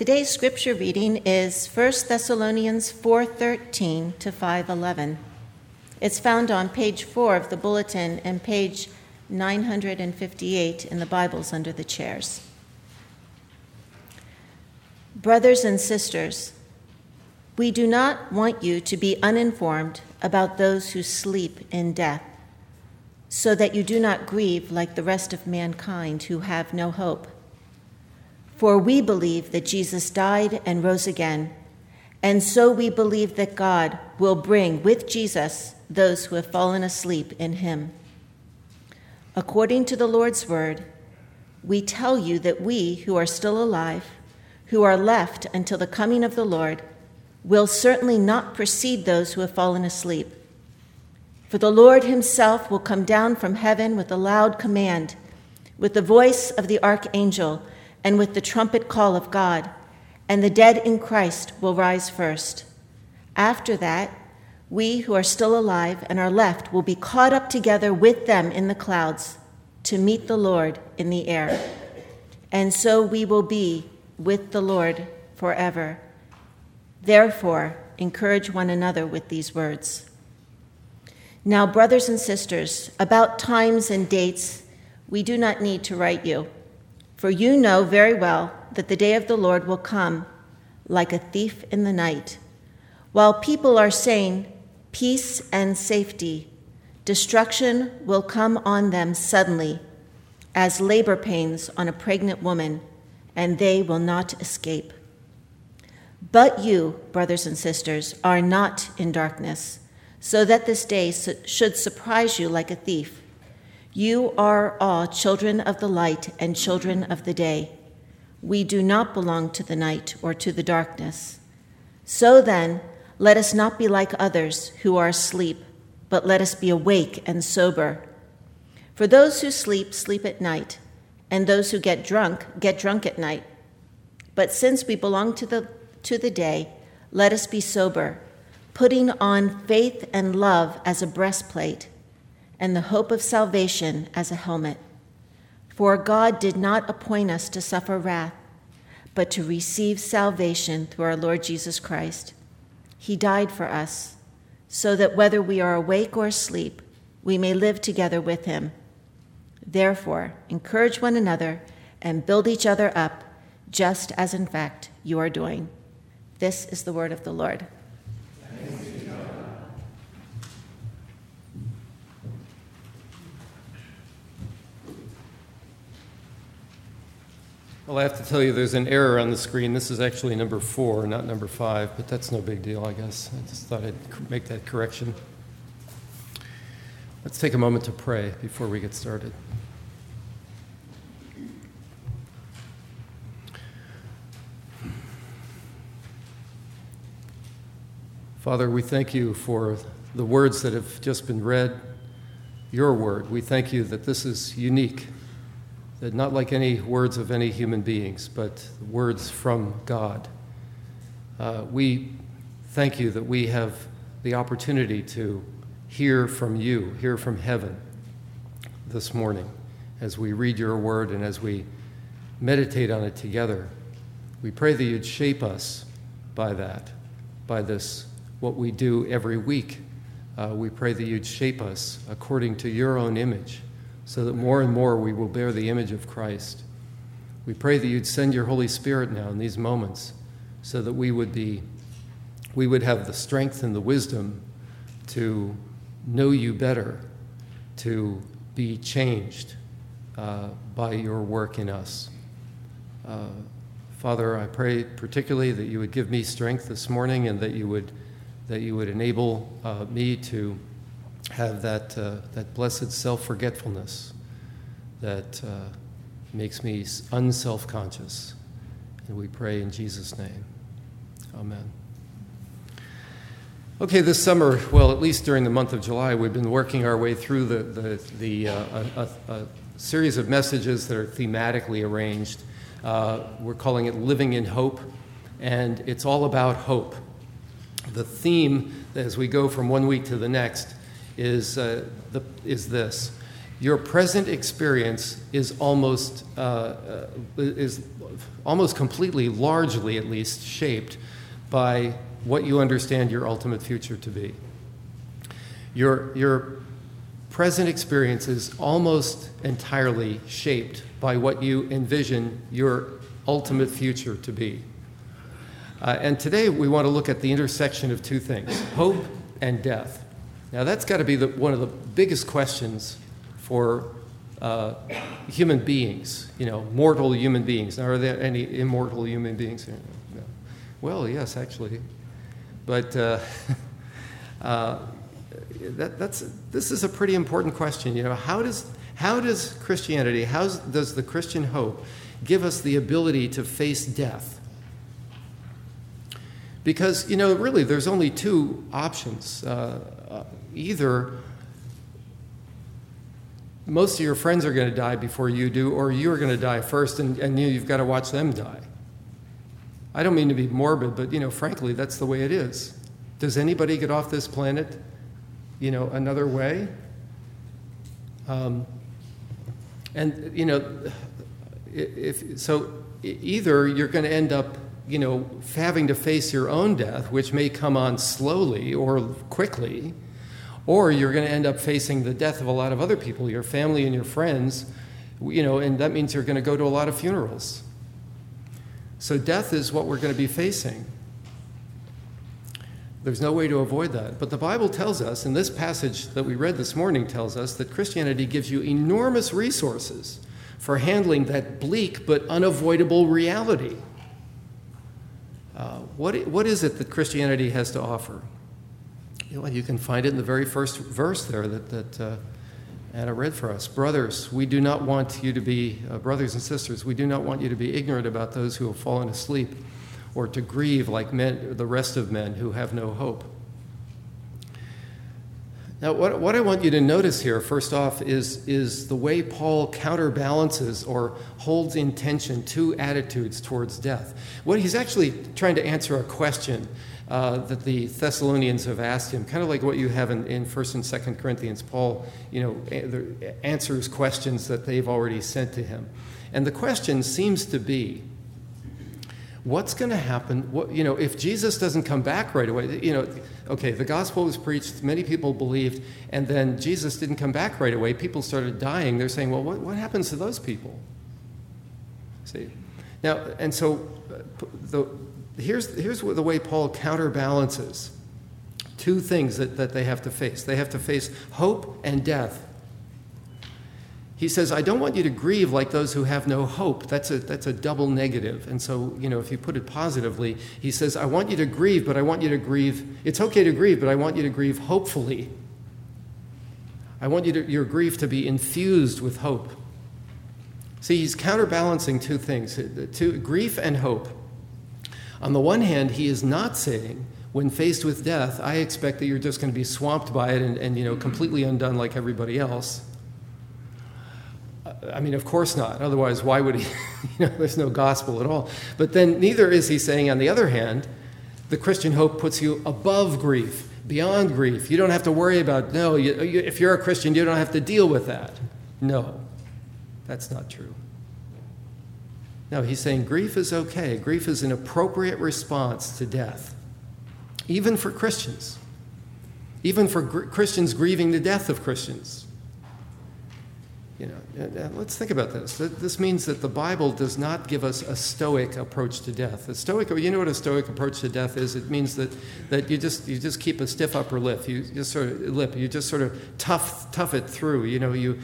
Today's scripture reading is 1 Thessalonians 4:13 to 5:11. It's found on page 4 of the bulletin and page 958 in the Bibles under the chairs. Brothers and sisters, we do not want you to be uninformed about those who sleep in death, so that you do not grieve like the rest of mankind who have no hope. For we believe that Jesus died and rose again, and so we believe that God will bring with Jesus those who have fallen asleep in him. According to the Lord's word, we tell you that we who are still alive, who are left until the coming of the Lord, will certainly not precede those who have fallen asleep. For the Lord himself will come down from heaven with a loud command, with the voice of the archangel, and with the trumpet call of God, and the dead in Christ will rise first. After that, we who are still alive and are left will be caught up together with them in the clouds to meet the Lord in the air. And so we will be with the Lord forever. Therefore, encourage one another with these words. Now, brothers and sisters, about times and dates, we do not need to write you. For you know very well that the day of the Lord will come like a thief in the night. While people are saying peace and safety, destruction will come on them suddenly, as labor pains on a pregnant woman, and they will not escape. But you, brothers and sisters, are not in darkness, so that this day should surprise you like a thief. You are all children of the light and children of the day. We do not belong to the night or to the darkness. So then, let us not be like others who are asleep, but let us be awake and sober. For those who sleep, sleep at night, and those who get drunk at night. But since we belong to the day, let us be sober, putting on faith and love as a breastplate, and the hope of salvation as a helmet. For God did not appoint us to suffer wrath, but to receive salvation through our Lord Jesus Christ. He died for us, so that whether we are awake or asleep, we may live together with him. Therefore, encourage one another and build each other up, just as in fact you are doing. This is the word of the Lord. Well, I have to tell you there's an error on the screen. This is actually number 4, not number 5, but that's no big deal, I guess. I just thought I'd make that correction. Let's take a moment to pray before we get started. Father, we thank you for the words that have just been read, your word. We thank you that this is unique, that not like any words of any human beings, but words from God. We thank you that we have the opportunity to hear from you, hear from heaven this morning as we read your word and as we meditate on it together. We pray that you'd shape us by that, by this, what we do every week. We pray that you'd shape us according to your own image, so that more and more we will bear the image of Christ. We pray that you'd send your Holy Spirit now in these moments so that we would have the strength and the wisdom to know you better, to be changed by your work in us. Father, I pray particularly that you would give me strength this morning and that you would enable me to have that blessed self-forgetfulness that makes me unself-conscious. And we pray in Jesus' name. Amen. Okay, this summer, well, at least during the month of July, we've been working our way through a series of messages that are thematically arranged. We're calling it Living in Hope, and it's all about hope. The theme, as we go from one week to the next, is this. your present experience is almost completely, largely at least, shaped by what you understand your ultimate future to be. Your present experience is almost entirely shaped by what you envision your ultimate future to be. And today we want to look at the intersection of two things, hope and death. Now that's got to be one of the biggest questions for human beings, mortal human beings. Now, are there any immortal human beings here? No. Well, yes, actually. But this is a pretty important question. How does Christianity, how does the Christian hope give us the ability to face death? Because, really, there's only two options. Either most of your friends are going to die before you do, or you're going to die first, and you've got to watch them die. I don't mean to be morbid, but, frankly, that's the way it is. Does anybody get off this planet, another way? Either you're going to end up having to face your own death, which may come on slowly or quickly, or you're going to end up facing the death of a lot of other people, your family and your friends, and that means you're going to go to a lot of funerals. So death is what we're going to be facing. There's no way to avoid that. But the Bible tells us, and this passage that we read this morning tells us, that Christianity gives you enormous resources for handling that bleak but unavoidable reality. What is it that Christianity has to offer? You can find it in the very first verse there that Anna read for us. Brothers, we do not want you to be, brothers and sisters, we do not want you to be ignorant about those who have fallen asleep, or to grieve like the rest of men who have no hope. Now, what I want you to notice here, first off, is the way Paul counterbalances or holds in tension two attitudes towards death. What he's actually trying to answer a question that the Thessalonians have asked him, kind of like what you have in 1st and 2nd Corinthians. Paul, answers questions that they've already sent to him. And the question seems to be, what's going to happen? If Jesus doesn't come back right away? The gospel was preached, many people believed, and then Jesus didn't come back right away. People started dying. They're saying, well, what happens to those people? See, now, and so here's the way Paul counterbalances two things that they have to face. They have to face hope and death. He says, I don't want you to grieve like those who have no hope. That's a double negative. And so, if you put it positively, he says, I want you to grieve, but I want you to grieve. It's okay to grieve, but I want you to grieve hopefully. I want your grief to be infused with hope. See, he's counterbalancing two things, grief and hope. On the one hand, he is not saying, when faced with death, I expect that you're just going to be swamped by it and completely undone like everybody else. I mean, of course not. Otherwise, why would he? There's no gospel at all. But then neither is he saying, on the other hand, the Christian hope puts you above grief, beyond grief. You don't have to worry about, if you're a Christian, you don't have to deal with that. No, that's not true. No, he's saying grief is okay. Grief is an appropriate response to death, even for Christians, even for Christians grieving the death of Christians. Let's think about this. This means that the Bible does not give us a stoic approach to death. A stoic, what a stoic approach to death is? It means that you just keep a stiff upper lip. You just sort of tough it through.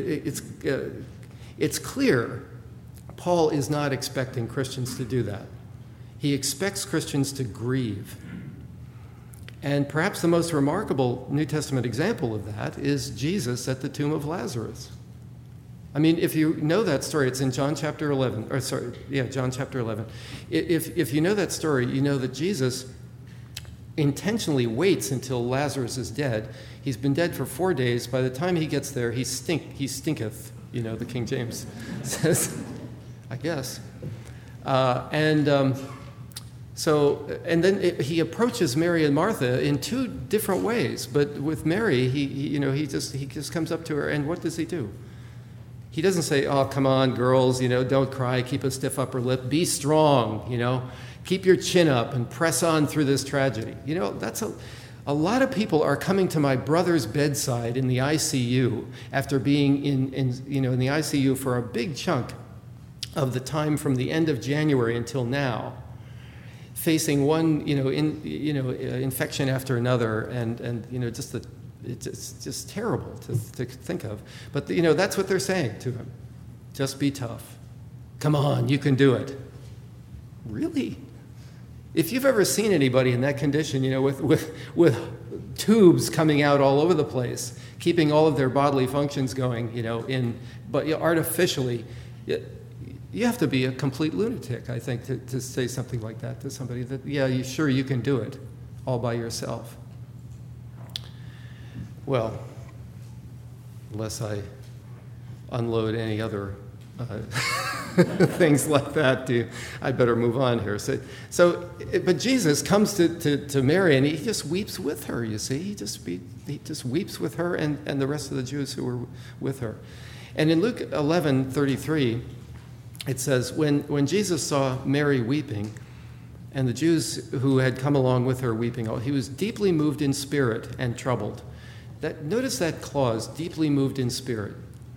It's clear Paul is not expecting Christians to do that. He expects Christians to grieve. And perhaps the most remarkable New Testament example of that is Jesus at the tomb of Lazarus. I mean, if you know that story, it's in John chapter 11. John chapter 11. If you know that story, you know that Jesus intentionally waits until Lazarus is dead. He's been dead for 4 days. By the time he gets there, he stinketh, the King James says, I guess. So, and then he approaches Mary and Martha in two different ways. But with Mary, he just comes up to her, and what does he do? He doesn't say, "Oh, come on, girls, don't cry, keep a stiff upper lip, be strong, keep your chin up and press on through this tragedy." That's a lot of people are coming to my brother's bedside in the ICU after being in the ICU for a big chunk of the time from the end of January until now, facing one infection after another, and it's just terrible to think of. But that's what they're saying to him. Just be tough. Come on, you can do it. Really? If you've ever seen anybody in that condition, with tubes coming out all over the place, keeping all of their bodily functions going, but artificially, you have to be a complete lunatic, I think, to say something like that to somebody. That you can do it all by yourself. Well, unless I unload any other things like that, I'd better move on here. But Jesus comes to Mary, and he just weeps with her, you see. He just weeps with her and the rest of the Jews who were with her. And in Luke 11:33, it says, when Jesus saw Mary weeping, and the Jews who had come along with her weeping, he was deeply moved in spirit and troubled. Notice that clause, deeply moved in spirit.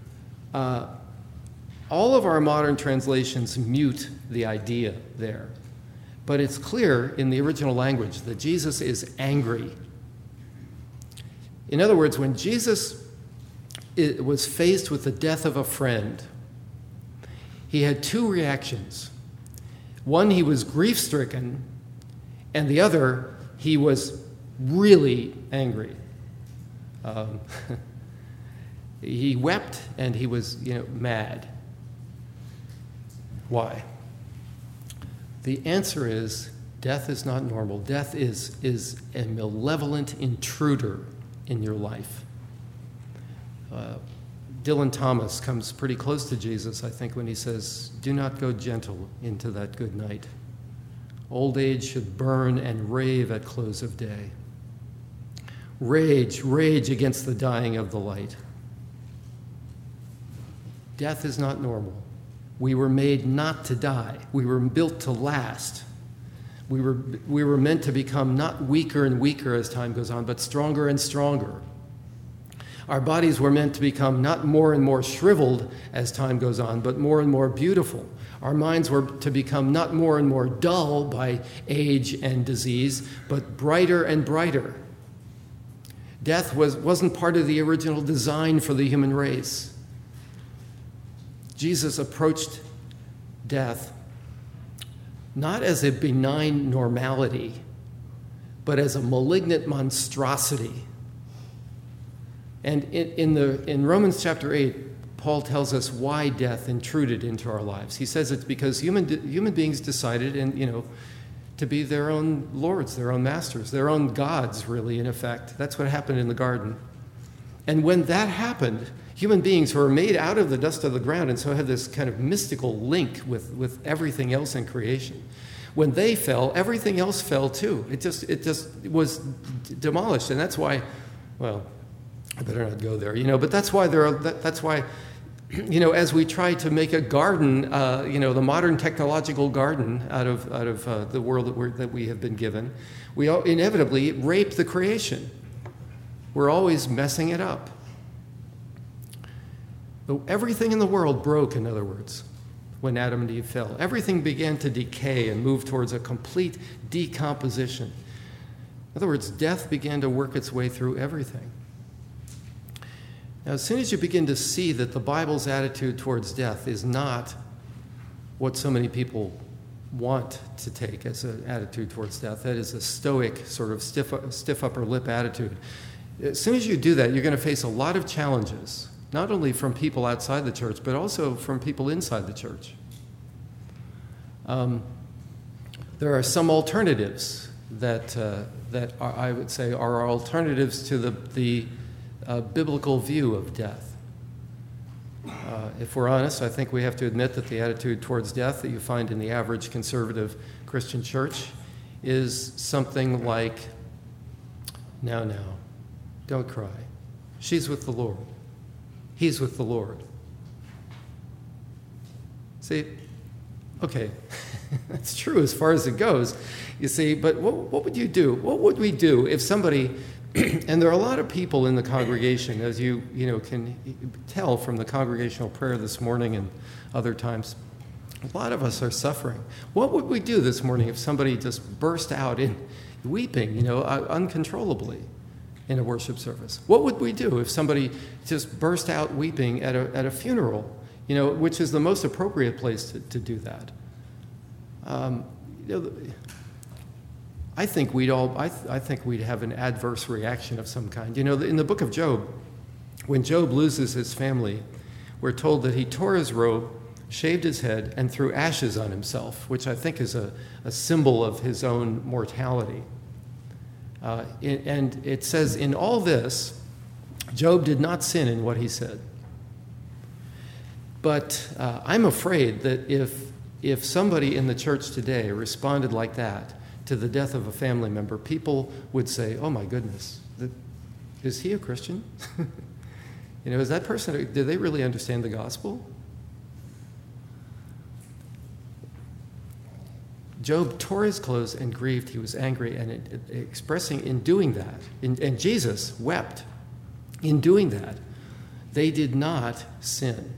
All of our modern translations mute the idea there. But it's clear in the original language that Jesus is angry. In other words, when Jesus was faced with the death of a friend, he had two reactions. One, he was grief-stricken, and the other, he was really angry. He wept, and he was, mad. Why? The answer is death is not normal. Death is a malevolent intruder in your life. Dylan Thomas comes pretty close to Jesus, I think, when he says, "Do not go gentle into that good night. Old age should burn and rave at close of day. Rage, rage against the dying of the light." Death is not normal. We were made not to die. We were built to last. We were meant to become not weaker and weaker as time goes on, but stronger and stronger. Our bodies were meant to become not more and more shriveled as time goes on, but more and more beautiful. Our minds were to become not more and more dull by age and disease, but brighter and brighter. Death wasn't part of the original design for the human race. Jesus approached death not as a benign normality, but as a malignant monstrosity. And in Romans chapter 8, Paul tells us why death intruded into our lives. He says it's because human beings decided, to be their own lords, their own masters, their own gods, really, in effect. That's what happened in the garden. And when that happened, human beings who are made out of the dust of the ground and so have this kind of mystical link with everything else in creation. When they fell, everything else fell too. It just was demolished, and that's why. Well, I better not go there, But that's why as we try to make a garden, the modern technological garden out of the world that we have been given, we inevitably rape the creation. We're always messing it up. Everything in the world broke, in other words, when Adam and Eve fell. Everything began to decay and move towards a complete decomposition. In other words, death began to work its way through everything. Now, as soon as you begin to see that the Bible's attitude towards death is not what so many people want to take as an attitude towards death, that is a stoic, sort of stiff upper lip attitude, as soon as you do that, you're going to face a lot of challenges, not only from people outside the church, but also from people inside the church. There are some alternatives that I would say are alternatives to the biblical view of death. If we're honest, I think we have to admit that the attitude towards death that you find in the average conservative Christian church is something like, now, don't cry. She's with the Lord. He's with the Lord. See, okay, that's true as far as it goes, you see, but what would you do? What would we do if somebody, and there are a lot of people in the congregation, as you can tell from the congregational prayer this morning and other times, a lot of us are suffering. What would we do this morning if somebody just burst out in weeping, uncontrollably in a worship service? What would we do if somebody just burst out weeping at a funeral? Which is the most appropriate place to do that. I think we'd have an adverse reaction of some kind. In the book of Job, when Job loses his family, we're told that he tore his robe, shaved his head, and threw ashes on himself, which I think is a symbol of his own mortality. And it says, in all this, Job did not sin in what he said. But I'm afraid that if somebody in the church today responded like that to the death of a family member, people would say, oh my goodness, is he a Christian? Is that person, do they really understand the gospel? Job tore his clothes and grieved. He was angry, and expressing in doing that, and Jesus wept in doing that. They did not sin.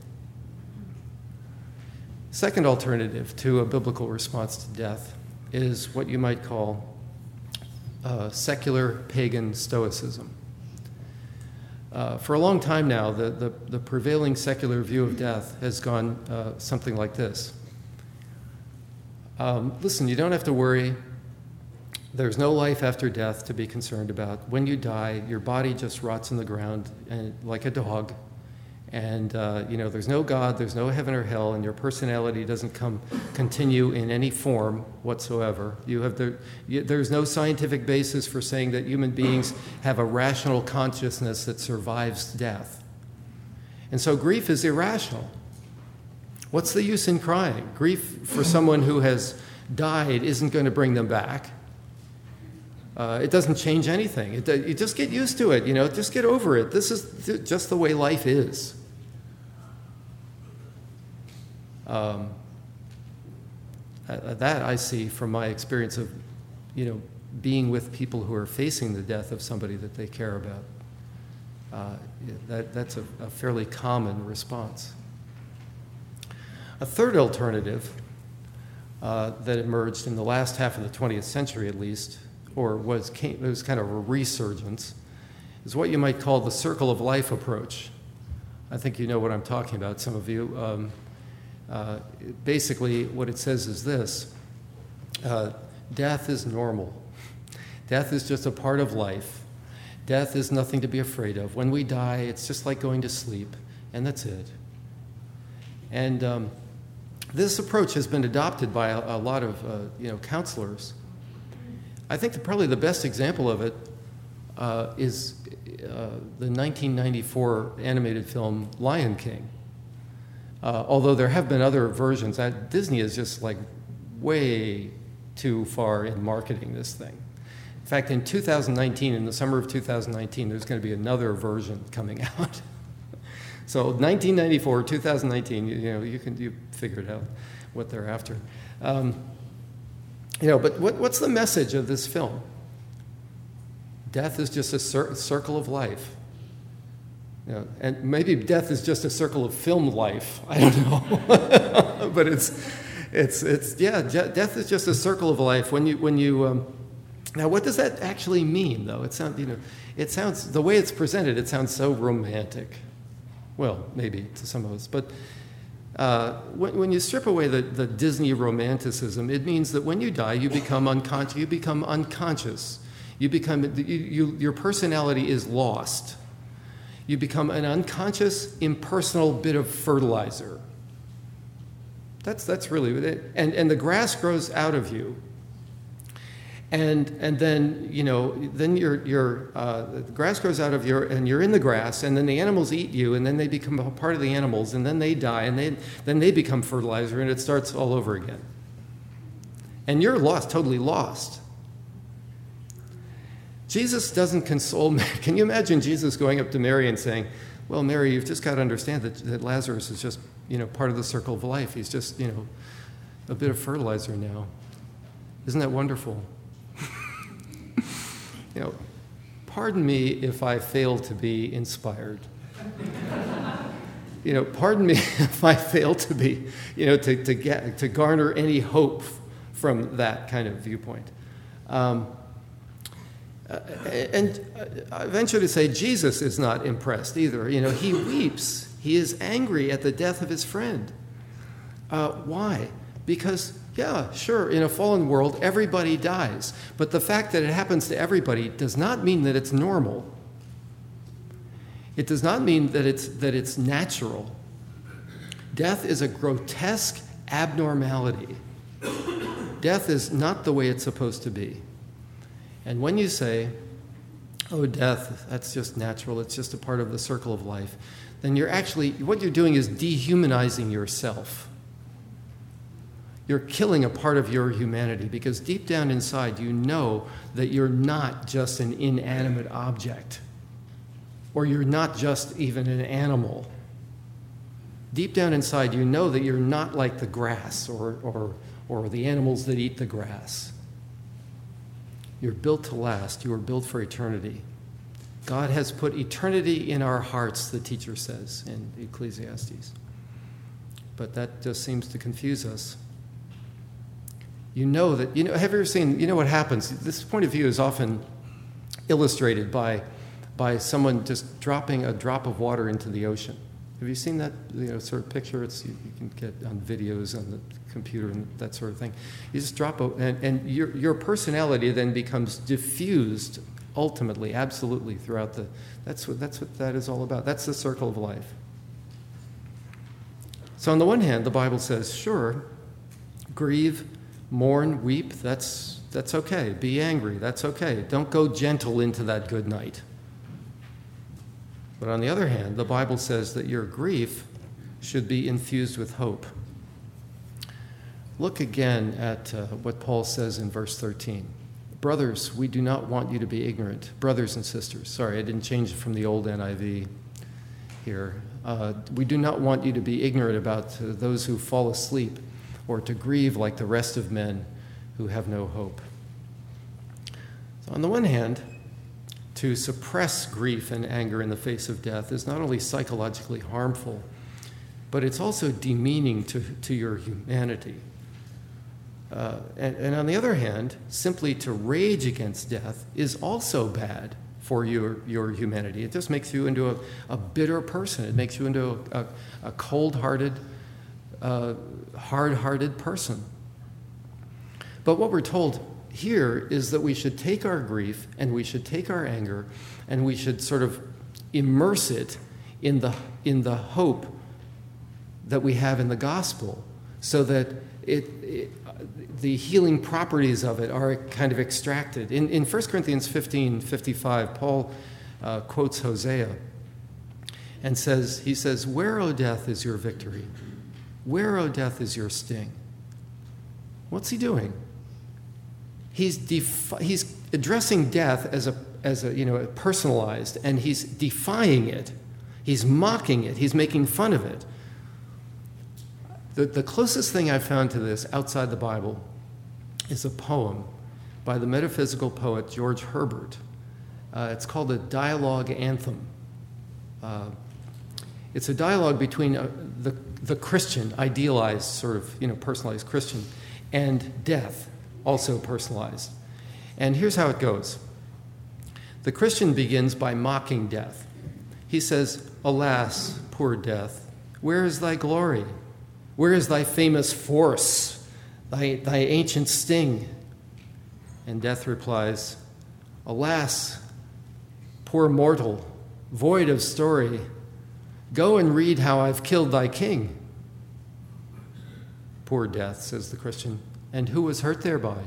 Second alternative to a biblical response to death is what you might call secular pagan stoicism. For a long time now, the prevailing secular view of death has gone something like this. Listen, you don't have to worry. There's no life after death to be concerned about. When you die, your body just rots in the ground like a dog. And, there's no God, there's no heaven or hell, and your personality doesn't continue in any form whatsoever. There's no scientific basis for saying that human beings have a rational consciousness that survives death. And so grief is irrational. What's the use in crying? Grief for someone who has died isn't going to bring them back. It doesn't change anything. You just get used to it, just get over it. This is just the way life is. That I see from my experience of, being with people who are facing the death of somebody that they care about. That's a fairly common response. A third alternative that emerged in the last half of the 20th century, at least, or it was kind of a resurgence, is what you might call the circle of life approach. I think you know what I'm talking about, some of you. Basically, what it says is this: death is normal. Death is just a part of life. Death is nothing to be afraid of. When we die, it's just like going to sleep, and that's it. And this approach has been adopted by a lot of counselors. I think probably the best example of it is the 1994 animated film Lion King. Although there have been other versions, Disney is just like way too far in marketing this thing. In fact, in 2019, in the summer of 2019, there's going to be another version coming out. So 1994, 2019, you figure it out what they're after. But what's the message of this film? Death is just a circle of life. And maybe death is just a circle of film life. I don't know. But death is just a circle of life. When you now, what does that actually mean, though? It sounds the way it's presented. It sounds so romantic. Well, maybe to some of us, but when you strip away the Disney romanticism, it means that when you die, you become unconscious. Your personality is lost. You become an unconscious, impersonal bit of fertilizer. That's really it. And the grass grows out of you. And then the grass grows out of you, and you're in the grass, and then the animals eat you, and then they become a part of the animals, and then they die, and then they become fertilizer, and it starts all over again. And you're lost, totally lost. Jesus doesn't console Mary. Can you imagine Jesus going up to Mary and saying, well, Mary, you've just got to understand that Lazarus is just, part of the circle of life. He's just, a bit of fertilizer now. Isn't that wonderful? Pardon me if I fail to be inspired. Pardon me if I fail to be, to garner any hope from that kind of viewpoint. And I venture to say Jesus is not impressed either. He weeps. He is angry at the death of his friend. Why? Because, yeah, sure, in a fallen world, everybody dies. But the fact that it happens to everybody does not mean that it's normal. It does not mean that it's natural. Death is a grotesque abnormality. Death is not the way it's supposed to be. And when you say, oh, death, that's just natural, it's just a part of the circle of life, then what you're doing is dehumanizing yourself. You're killing a part of your humanity because deep down inside you know that you're not just an inanimate object, or you're not just even an animal. Deep down inside you know that you're not like the grass or the animals that eat the grass. You're built to last. You are built for eternity. God has put eternity in our hearts, the teacher says in Ecclesiastes. But that just seems to confuse us. Have you ever seen, what happens? This point of view is often illustrated by someone just dropping a drop of water into the ocean. Have you seen that sort of picture? You can get on videos on the computer and that sort of thing. You just drop and your personality then becomes diffused ultimately, absolutely throughout that's what that is all about. That's the circle of life. So on the one hand, the Bible says, sure, grieve, mourn, weep, that's okay. Be angry, that's okay. Don't go gentle into that good night. But on the other hand, the Bible says that your grief should be infused with hope. Look again at what Paul says in verse 13. Brothers, we do not want you to be ignorant. Brothers and sisters. Sorry, I didn't change it from the old NIV here. We do not want you to be ignorant about those who fall asleep or to grieve like the rest of men who have no hope. So on the one hand, to suppress grief and anger in the face of death is not only psychologically harmful, but it's also demeaning to your humanity. And on the other hand, simply to rage against death is also bad for your humanity. It just makes you into a bitter person. It makes you into a cold-hearted, hard-hearted person. But what we're told here is that we should take our grief and we should take our anger and we should sort of immerse it in the hope that we have in the gospel, so that the healing properties of it are kind of extracted. In 1 Corinthians 15:55, Paul quotes Hosea and he says, "Where, O death, is your victory? Where, O death, is your sting?" What's he doing? He's addressing death as a personalized, and he's defying it. He's mocking it. He's making fun of it. The closest thing I've found to this outside the Bible is a poem by the metaphysical poet George Herbert. It's called a dialogue anthem. It's a dialogue between the Christian, idealized sort of personalized Christian, and death, also personalized. And here's how it goes. The Christian begins by mocking death. He says, "Alas, poor death, where is thy glory? Where is thy famous force, thy ancient sting?" And death replies, "Alas, poor mortal, void of story, go and read how I've killed thy king." "Poor death," says the Christian, "and who was hurt thereby?"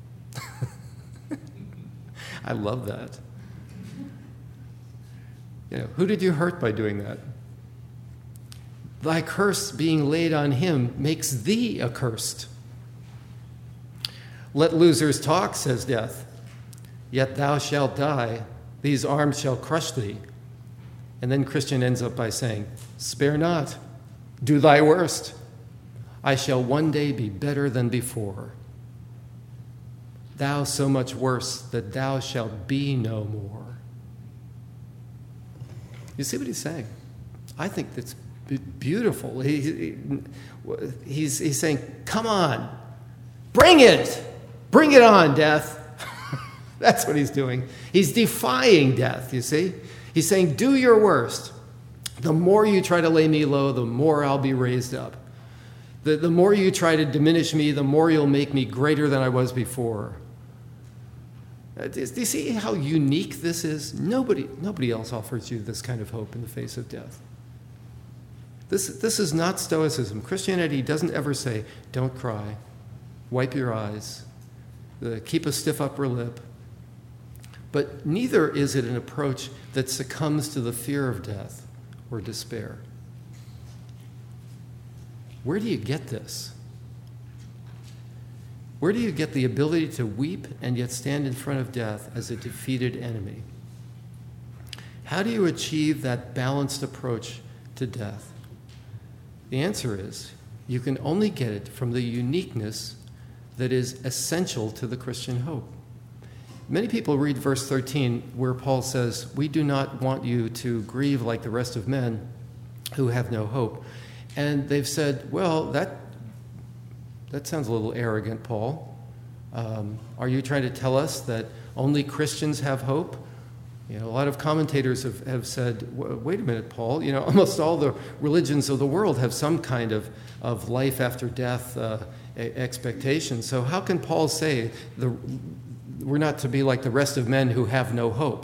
I love that. Who did you hurt by doing that? Thy curse being laid on him makes thee accursed. "Let losers talk," says death. yet thou shalt die. These arms shall crush thee. And then Christian ends up by saying, spare not, do thy worst. I shall one day be better than before. Thou so much worse that thou shalt be no more. You see what he's saying? I think that's beautiful. He's saying, come on, bring it on, death. That's what he's doing. He's defying death, you see? He's saying, do your worst. The more you try to lay me low, the more I'll be raised up. The more you try to diminish me, the more you'll make me greater than I was before. Do you see how unique this is? Nobody else offers you this kind of hope in the face of death. This is not Stoicism. Christianity doesn't ever say, don't cry, wipe your eyes, keep a stiff upper lip. But neither is it an approach that succumbs to the fear of death or despair. Where do you get this? Where do you get the ability to weep and yet stand in front of death as a defeated enemy? How do you achieve that balanced approach to death? The answer is, you can only get it from the uniqueness that is essential to the Christian hope. Many people read verse 13 where Paul says, we do not want you to grieve like the rest of men who have no hope. And they've said, well, that sounds a little arrogant, Paul. Are you trying to tell us that only Christians have hope? A lot of commentators have said, wait a minute, Paul, almost all the religions of the world have some kind of life after death expectation. So how can Paul say we're not to be like the rest of men who have no hope?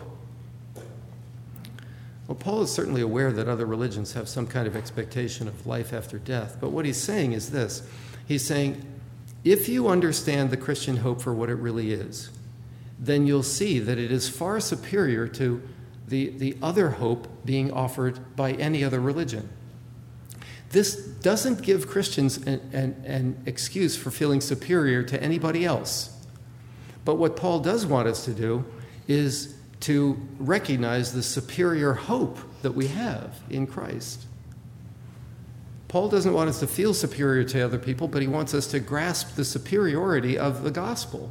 Well, Paul is certainly aware that other religions have some kind of expectation of life after death. But what he's saying is this. He's saying, if you understand the Christian hope for what it really is, then you'll see that it is far superior to the other hope being offered by any other religion. This doesn't give Christians an excuse for feeling superior to anybody else. But what Paul does want us to do is to recognize the superior hope that we have in Christ. Paul doesn't want us to feel superior to other people, but he wants us to grasp the superiority of the gospel.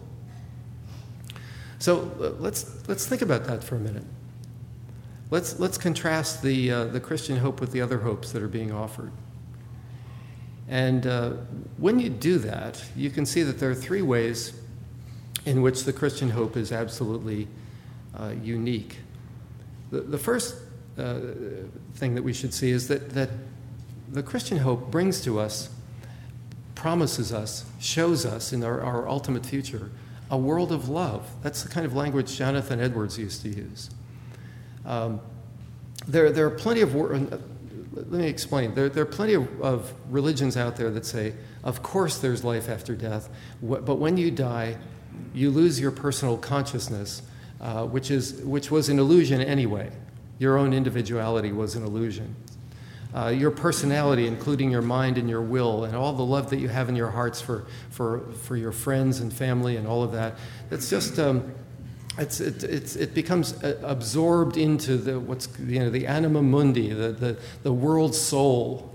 So let's think about that for a minute. Let's contrast the Christian hope with the other hopes that are being offered. And when you do that, you can see that there are three ways in which the Christian hope is absolutely unique. The first thing that we should see is that the Christian hope brings to us, promises us, shows us in our ultimate future a world of love. That's the kind of language Jonathan Edwards used to use. There are plenty of let me explain. There are plenty of religions out there that say, of course there's life after death, but when you die, you lose your personal consciousness, which was an illusion anyway. Your own individuality was an illusion. Your personality, including your mind and your will, and all the love that you have in your hearts for your friends and family and all of that, it's just it becomes absorbed into the anima mundi, the world soul,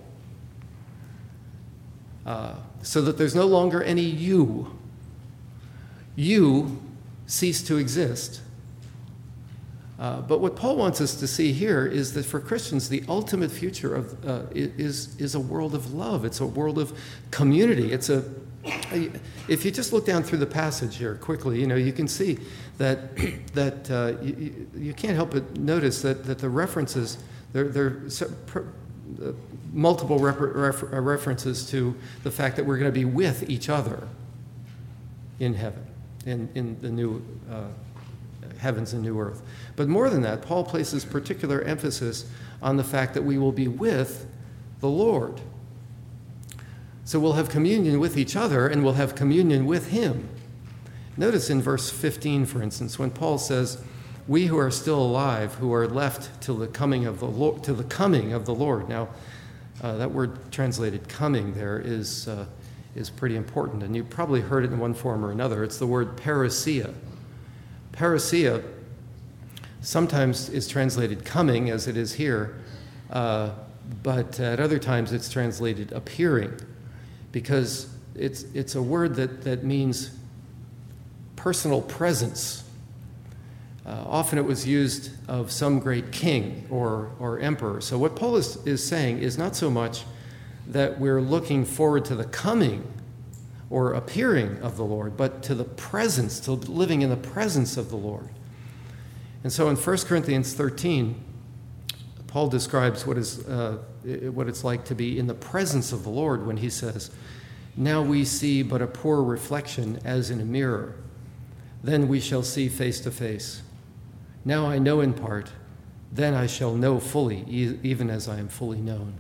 so that there's no longer any you. You cease to exist. But what Paul wants us to see here is that for Christians, the ultimate future is a world of love. It's a world of community. If you just look down through the passage here quickly, you can see that you can't help but notice that the references, there are multiple references to the fact that we're going to be with each other in heaven, in the new heavens and new earth. But more than that, Paul places particular emphasis on the fact that we will be with the Lord. So we'll have communion with each other and we'll have communion with him. Notice in verse 15, for instance, when Paul says, we who are still alive, who are left till the coming of the Lord. Now, that word translated coming there is pretty important, and you probably heard it in one form or another. It's the word parousia. Parousia sometimes is translated coming, as it is here, but at other times it's translated appearing, because it's a word that means personal presence. Often it was used of some great king or emperor. So what Paul is saying is not so much that we're looking forward to the coming or appearing of the Lord, but to the presence, to living in the presence of the Lord. And so in 1 Corinthians 13, Paul describes what it's like to be in the presence of the Lord when he says, "Now we see but a poor reflection as in a mirror. Then we shall see face to face. Now I know in part, then I shall know fully, even as I am fully known."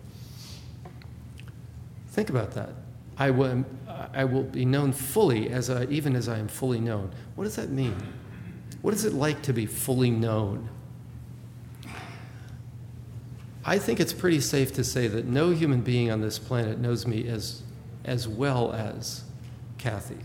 Think about that. I will be known fully, even as I am fully known. What does that mean? What is it like to be fully known? I think it's pretty safe to say that no human being on this planet knows me as well as Kathy.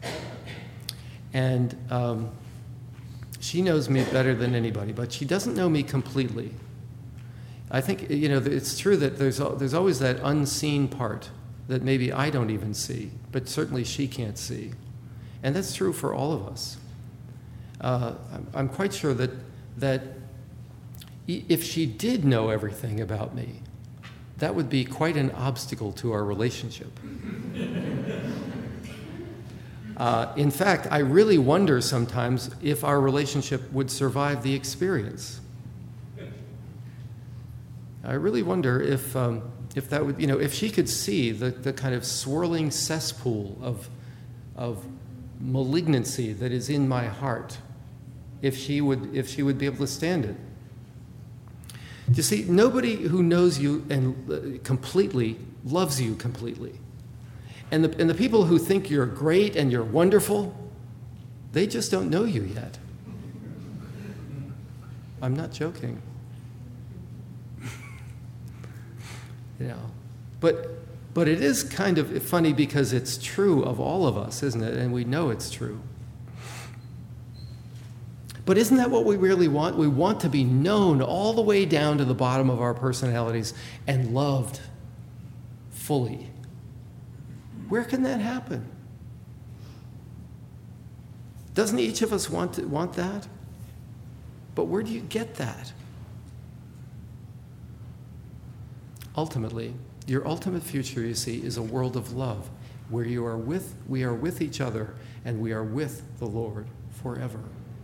And she knows me better than anybody, but she doesn't know me completely. I think, it's true that there's always that unseen part that maybe I don't even see, but certainly she can't see. And that's true for all of us. I'm quite sure that if she did know everything about me, that would be quite an obstacle to our relationship. In fact, I really wonder sometimes if our relationship would survive the experience. I really wonder if that would, if she could see the kind of swirling cesspool of malignancy that is in my heart, if she would be able to stand it. You see, nobody who knows you and completely loves you completely. And the people who think you're great and you're wonderful, they just don't know you yet. I'm not joking. But it is kind of funny because it's true of all of us, isn't it? And we know it's true. But isn't that what we really want? We want to be known all the way down to the bottom of our personalities and loved fully. Where can that happen? Doesn't each of us want that? But where do you get that? Ultimately, your ultimate future, you see, is a world of love where we are with each other and we are with the Lord forever.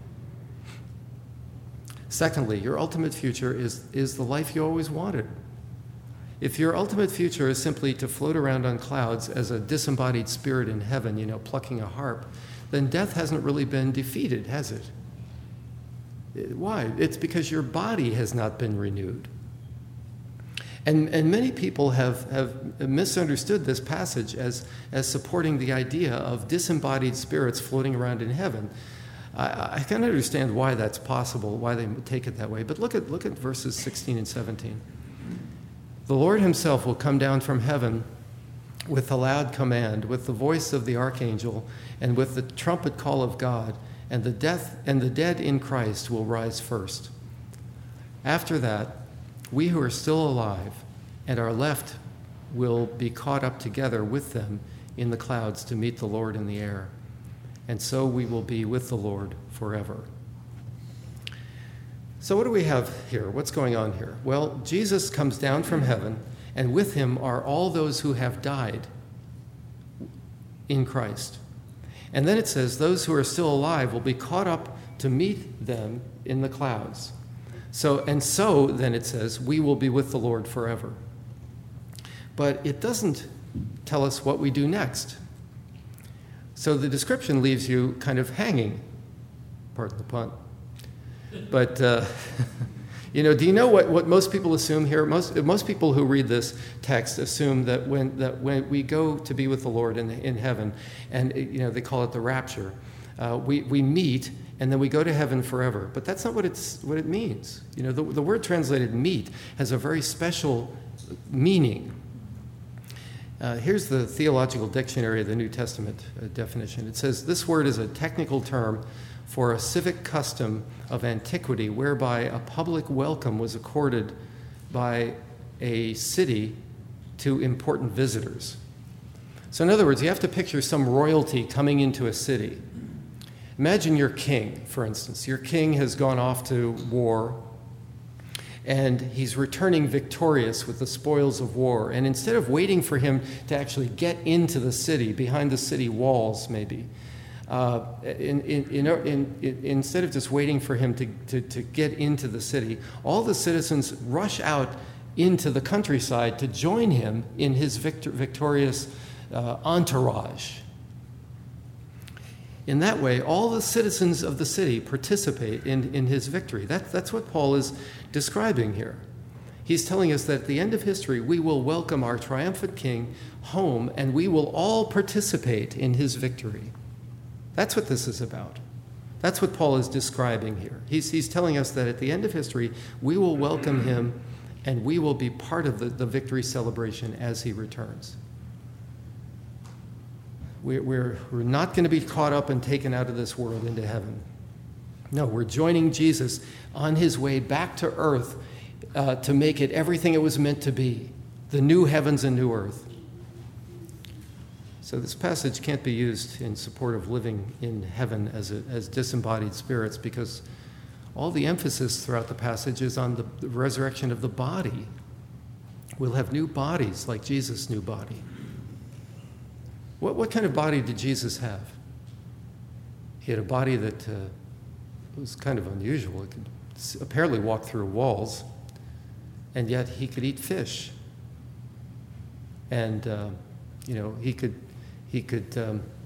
Secondly, your ultimate future is the life you always wanted. If your ultimate future is simply to float around on clouds as a disembodied spirit in heaven, plucking a harp, then death hasn't really been defeated, has it? Why? It's because your body has not been renewed. And many people have misunderstood this passage as supporting the idea of disembodied spirits floating around in heaven. I can understand why that's possible, why they take it that way. But look at verses 16 and 17. The Lord himself will come down from heaven with a loud command, with the voice of the archangel, and with the trumpet call of God, and the dead in Christ will rise first. After that, we who are still alive and are left will be caught up together with them in the clouds to meet the Lord in the air. And so we will be with the Lord forever. So what do we have here? What's going on here? Well, Jesus comes down from heaven, and with him are all those who have died in Christ. And then it says those who are still alive will be caught up to meet them in the clouds. So then it says, we will be with the Lord forever. But it doesn't tell us what we do next. So the description leaves you kind of hanging, pardon the pun. But, do you know what most people assume here? Most people who read this text assume that when we go to be with the Lord in heaven, and they call it the rapture, we meet and then we go to heaven forever. But that's not what it means. The word translated meet has a very special meaning. Here's the Theological Dictionary of the New Testament definition. It says this word is a technical term for a civic custom of antiquity whereby a public welcome was accorded by a city to important visitors. So in other words, you have to picture some royalty coming into a city. Imagine your king, for instance. Your king has gone off to war, and he's returning victorious with the spoils of war. And instead of waiting for him to actually get into the city, behind the city walls maybe, instead of just waiting for him to get into the city, all the citizens rush out into the countryside to join him in his victorious entourage. In that way, all the citizens of the city participate in his victory. That's what Paul is describing here. He's telling us that at the end of history, we will welcome our triumphant king home, and we will all participate in his victory. That's what this is about. That's what Paul is describing here. He's telling us that at the end of history, we will welcome him, and we will be part of the victory celebration as he returns. We're not going to be caught up and taken out of this world into heaven. No, we're joining Jesus on his way back to earth to make it everything it was meant to be, the new heavens and new earth. So this passage can't be used in support of living in heaven as disembodied spirits, because all the emphasis throughout the passage is on the resurrection of the body. We'll have new bodies like Jesus' new body. What kind of body did Jesus have? He had a body that was kind of unusual. It could apparently walk through walls, and yet he could eat fish. And he could eat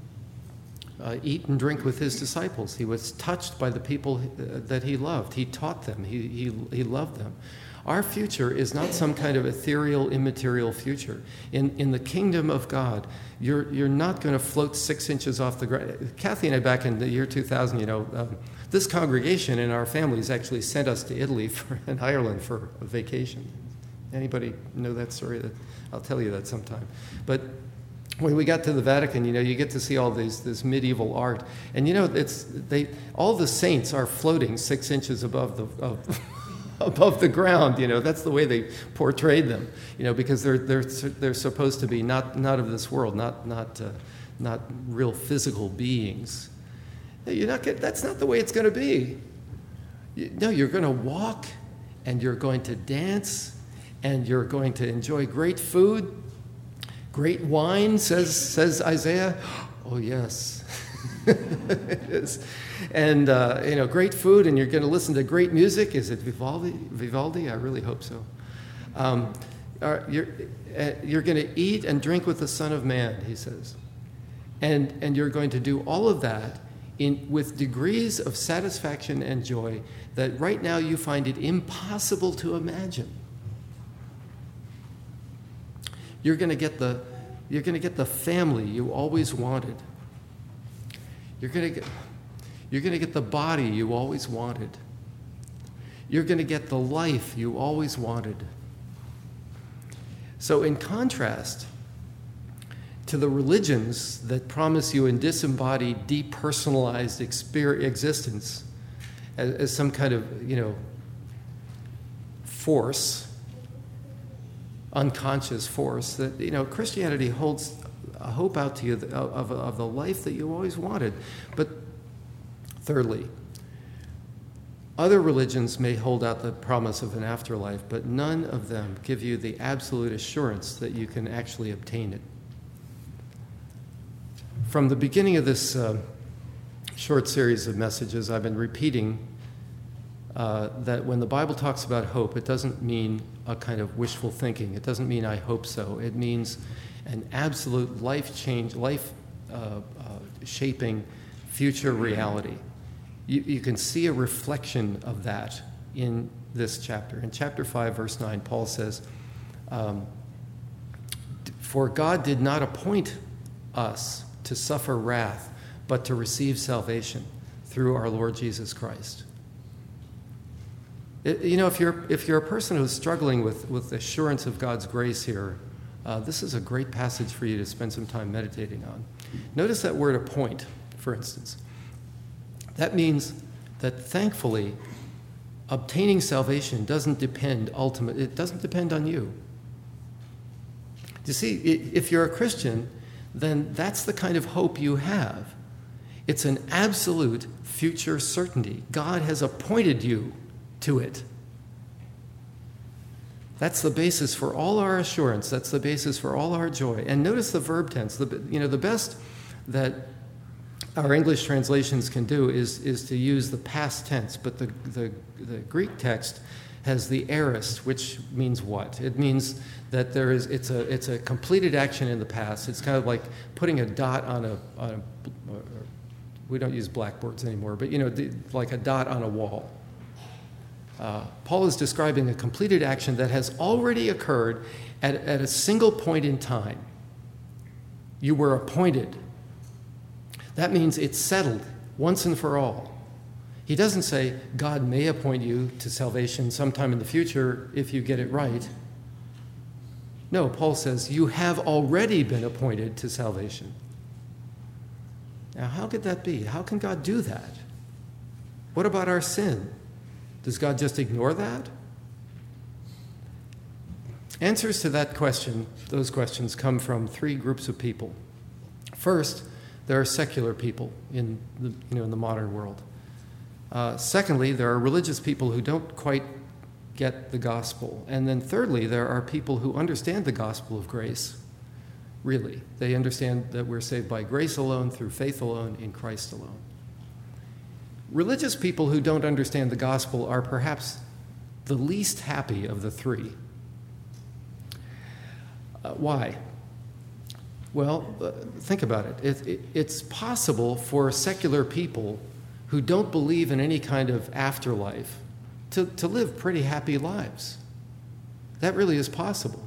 and drink with his disciples. He was touched by the people that he loved. He taught them. He loved them. Our future is not some kind of ethereal, immaterial future. In the kingdom of God, you're not going to float 6 inches off the ground. Kathy and I, back in the year 2000, this congregation in our families actually sent us to Italy and Ireland for a vacation. Anybody know that story? I'll tell you that sometime. But when we got to the Vatican, you get to see all this medieval art, and all the saints are floating 6 inches above the ground. That's the way they portrayed them. Because they're supposed to be not of this world, not real physical beings. That's not the way it's going to be. No, you're going to walk, and you're going to dance, and you're going to enjoy great food. Great wine, says Isaiah. Oh, yes. It is. And, great food, and you're going to listen to great music. Is it Vivaldi? I really hope so. You're going to eat and drink with the Son of Man, he says. And you're going to do all of that with degrees of satisfaction and joy that right now you find it impossible to imagine. You're going to get the family you always wanted. You're going to get the body you always wanted. You're going to get the life you always wanted. So in contrast to the religions that promise you a disembodied, depersonalized existence as some kind of, force, unconscious force, that Christianity holds a hope out to you of the life that you always wanted. But thirdly, other religions may hold out the promise of an afterlife, but none of them give you the absolute assurance that you can actually obtain it. From the beginning of this short series of messages, I've been repeating that when the Bible talks about hope, it doesn't mean a kind of wishful thinking. It doesn't mean I hope so. It means an absolute life-shaping future reality. You can see a reflection of that in this chapter. In chapter 5, verse 9, Paul says, "For God did not appoint us to suffer wrath, but to receive salvation through our Lord Jesus Christ." If you're a person who's struggling with assurance of God's grace here, this is a great passage for you to spend some time meditating on. Notice that word "appoint," for instance. That means that thankfully, obtaining salvation doesn't depend on you. You see, if you're a Christian, then that's the kind of hope you have. It's an absolute future certainty. God has appointed you to it. That's the basis for all our assurance. That's the basis for all our joy. And notice the verb tense. The best that our English translations can do is to use the past tense, but the Greek text has the aorist, which means what? It means that it's a completed action in the past. It's kind of like putting a dot on a we don't use blackboards anymore, but like a dot on a wall. Paul is describing a completed action that has already occurred at a single point in time. You were appointed. That means it's settled once and for all. He doesn't say God may appoint you to salvation sometime in the future if you get it right. No, Paul says you have already been appointed to salvation. Now, how could that be? How can God do that? What about our sin? Does God just ignore that? Answers to those questions come from three groups of people. First, there are secular people in the modern world. Secondly, there are religious people who don't quite get the gospel. And then thirdly, there are people who understand the gospel of grace, really. They understand that we're saved by grace alone, through faith alone, in Christ alone. Religious people who don't understand the gospel are perhaps the least happy of the three. Why? Well, think about it. It's possible for secular people who don't believe in any kind of afterlife to live pretty happy lives. That really is possible.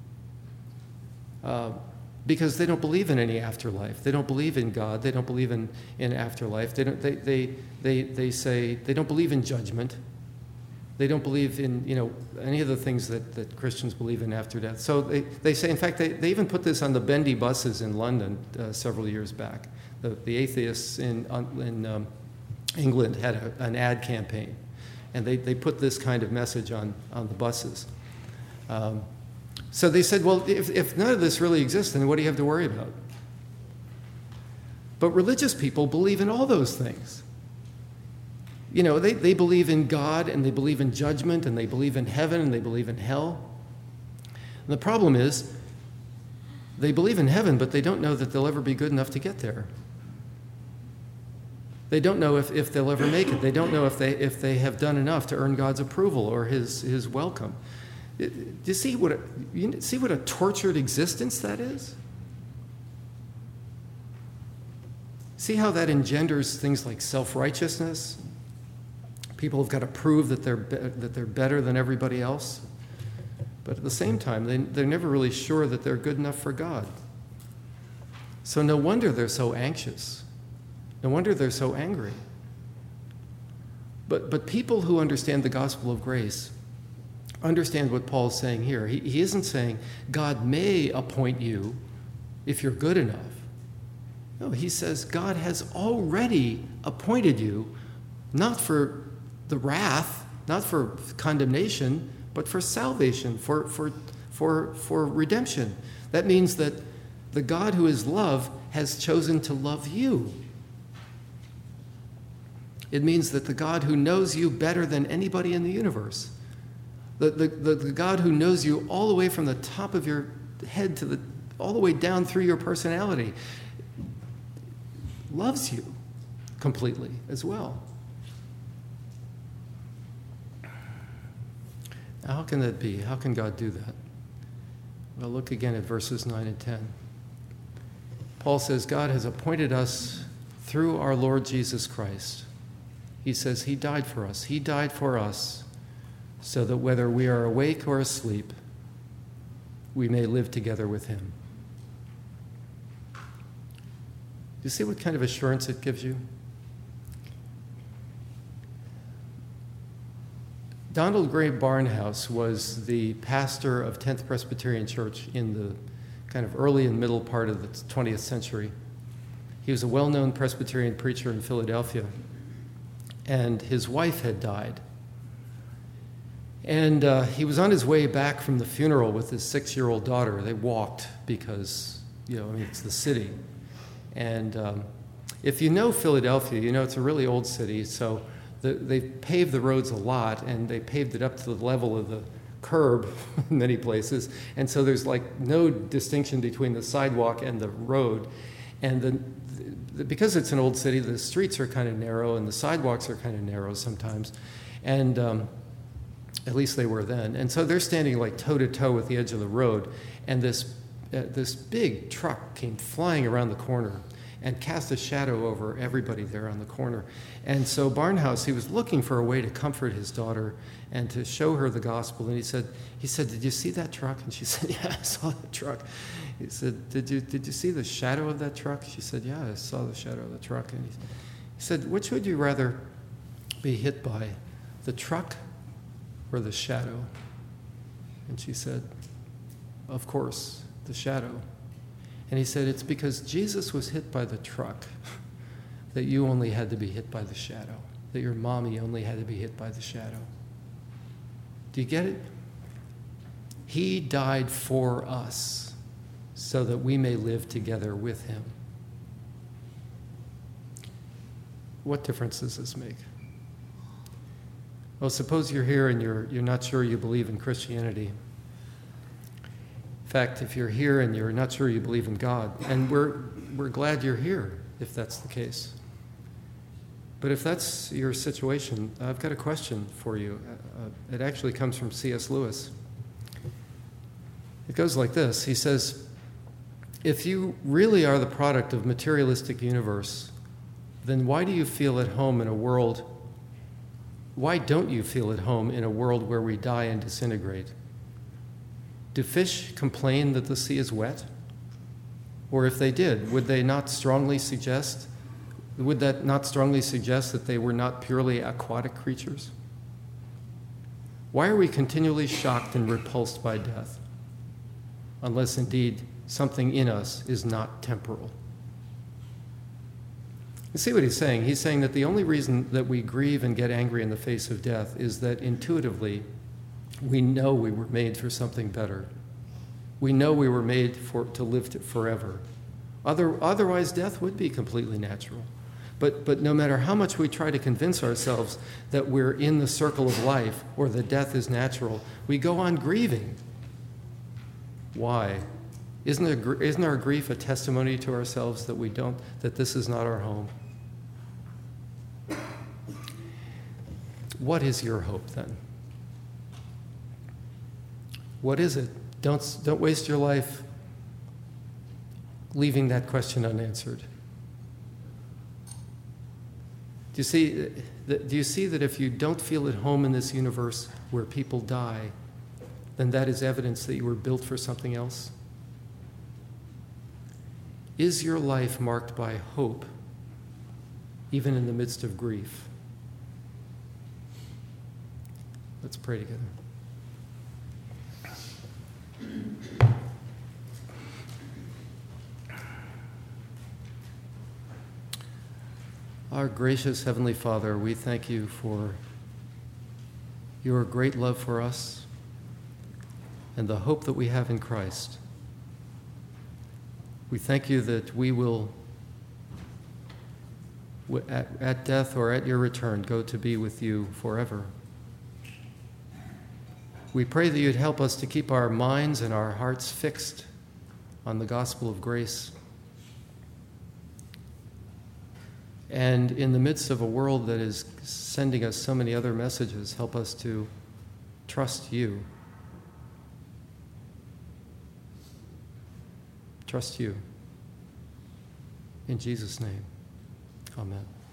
Because they don't believe in any afterlife. They don't believe in God. They don't believe in afterlife. They say they don't believe in judgment. They don't believe in any of the things that Christians believe in after death. So they say, in fact, they even put this on the bendy buses in London several years back. The atheists in England had an ad campaign, and they put this kind of message on the buses. So they said, well, if none of this really exists, then what do you have to worry about? But religious people believe in all those things. They believe in God, and they believe in judgment, and they believe in heaven, and they believe in hell. And the problem is, they believe in heaven, but they don't know that they'll ever be good enough to get there. They don't know if they'll ever make it. They don't know if they have done enough to earn God's approval or his welcome. Do you see what a tortured existence that is? See how that engenders things like self-righteousness? People have got to prove that they're better than everybody else. But at the same time, they're never really sure that they're good enough for God. So no wonder they're so anxious. No wonder they're so angry. But people who understand the gospel of grace understand what Paul's saying here. He isn't saying God may appoint you if you're good enough. No, he says God has already appointed you, not for the wrath, not for condemnation, but for salvation, for redemption. That means that the God who is love has chosen to love you. It means that the God who knows you better than anybody in the universe, the God who knows you all the way from the top of your head all the way down through your personality, loves you completely as well. Now, how can that be? How can God do that? Well, look again at verses 9 and 10. Paul says, God has appointed us through our Lord Jesus Christ. He says he died for us. He died for us so that whether we are awake or asleep, we may live together with him. Do you see what kind of assurance it gives you? Donald Gray Barnhouse was the pastor of 10th Presbyterian Church in the kind of early and middle part of the 20th century. He was a well-known Presbyterian preacher in Philadelphia. and his wife had died. And he was on his way back from the funeral with his 6-year-old daughter. They walked because, it's the city. And if you know Philadelphia, you know it's a really old city, so they paved the roads a lot, and they paved it up to the level of the curb in many places. And so there's like no distinction between the sidewalk and the road. And because it's an old city, the streets are kind of narrow, and the sidewalks are kind of narrow sometimes. And at least they were then. And so they're standing like toe-to-toe with the edge of the road, and this big truck came flying around the corner and cast a shadow over everybody there on the corner. And so Barnhouse, he was looking for a way to comfort his daughter and to show her the gospel. And he said, "Did you see that truck?" And she said, "Yeah, I saw that truck." He said, did you see the shadow of that truck?" She said, "Yeah, I saw the shadow of the truck." And he said, "Which would you rather be hit by, the truck or the shadow?" And she said, "Of course, the shadow." And he said, "It's because Jesus was hit by the truck that you only had to be hit by the shadow, that your mommy only had to be hit by the shadow." Do you get it? He died for us so that we may live together with him. What difference does this make? Well, suppose you're here and you're not sure you believe in Christianity. In fact, if you're here and you're not sure you believe in God, and we're glad you're here if that's the case. But if that's your situation, I've got a question for you. It actually comes from C.S. Lewis. It goes like this. He says, "If you really are the product of materialistic universe, then why don't you feel at home in a world where we die and disintegrate? Do fish complain that the sea is wet? Or if they did, would that not strongly suggest that they were not purely aquatic creatures? Why are we continually shocked and repulsed by death, unless indeed something in us is not temporal?" You see what he's saying? He's saying that the only reason that we grieve and get angry in the face of death is that intuitively we know we were made for something better. We know we were made to live forever. Otherwise, death would be completely natural. But no matter how much we try to convince ourselves that we're in the circle of life or that death is natural, we go on grieving. Why? Isn't our grief a testimony to ourselves that this is not our home? What is your hope then? What is it? Don't waste your life leaving that question unanswered. Do you see that if you don't feel at home in this universe where people die, then that is evidence that you were built for something else? Is your life marked by hope, even in the midst of grief? Let's pray together. Our gracious Heavenly Father, we thank you for your great love for us and the hope that we have in Christ. We thank you that we will, at death or at your return, go to be with you forever. We pray that you'd help us to keep our minds and our hearts fixed on the gospel of grace. And in the midst of a world that is sending us so many other messages, help us to trust you. Trust you. In Jesus' name, amen.